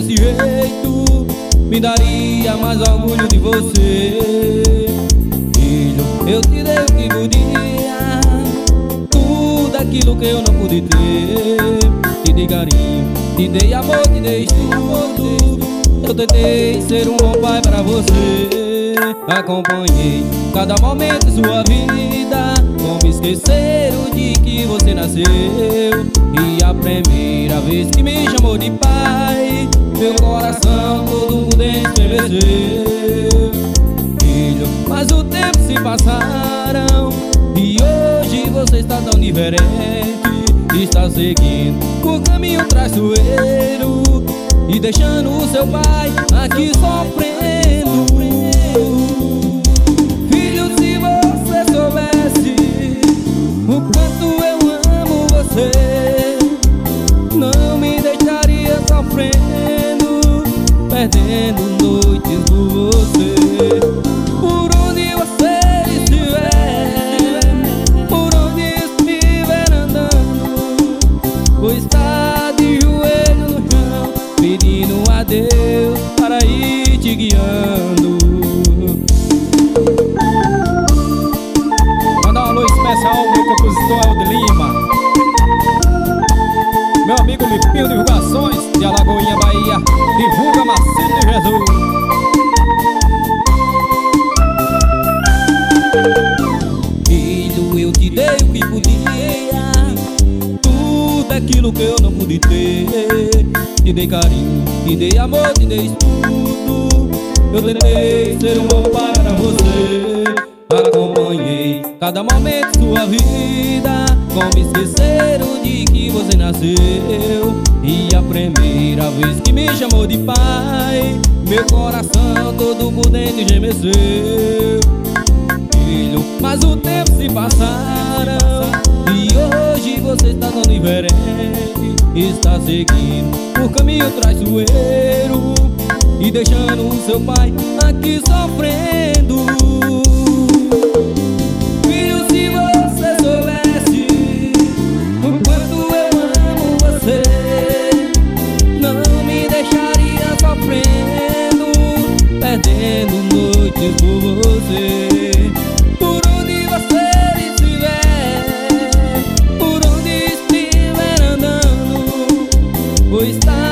desse jeito, me daria mais orgulho de você. Filho, eu te dei o que podia, tudo aquilo que eu não pude ter. Te dei carinho, te dei amor, te dei tudo. Eu tentei ser um bom pai pra você. Acompanhei cada momento de sua vida, como esquecer o dia que você nasceu. E a primeira vez que me chamou de pai, meu coração todo por dentro estremeceu. Filho, mas o tempo se passaram e hoje você está tão diferente. Está seguindo o caminho traiçoeiro e deixando o seu pai aqui sofrendo. Filho, se você soubesse o quanto eu amo você, não me deixaria sofrendo, perdendo noites por você. Por onde você estiver, por onde estiver andando, vou estar de joelho no chão, pedindo a Deus para ir te guiando. Mandar um alô especial ao meu compositor Eldo Lima, meu amigo Lipinho Divulgações de Alagoinha, Bahia. Divulga Marcelo de Jesus. Filho, eu te dei o que podia, tudo aquilo que eu não pude ter. Te dei carinho, te dei amor, te dei tudo. Eu tentei ser um bom pai para você. Acompanhei cada momento de sua vida, como esquecer o dia que você nasceu. E a primeira vez que me chamou de pai, meu coração todo por dentro estremeceu. Filho, mas o tempo se passaram e hoje você está tão diferente. Está seguindo o caminho traiçoeiro e deixando o seu pai aqui sofrendo. Filho, se você soubesse o quanto eu amo você, não me deixaria sofrendo, perdendo noites por você. Por onde você estiver, por onde estiver andando, vou estar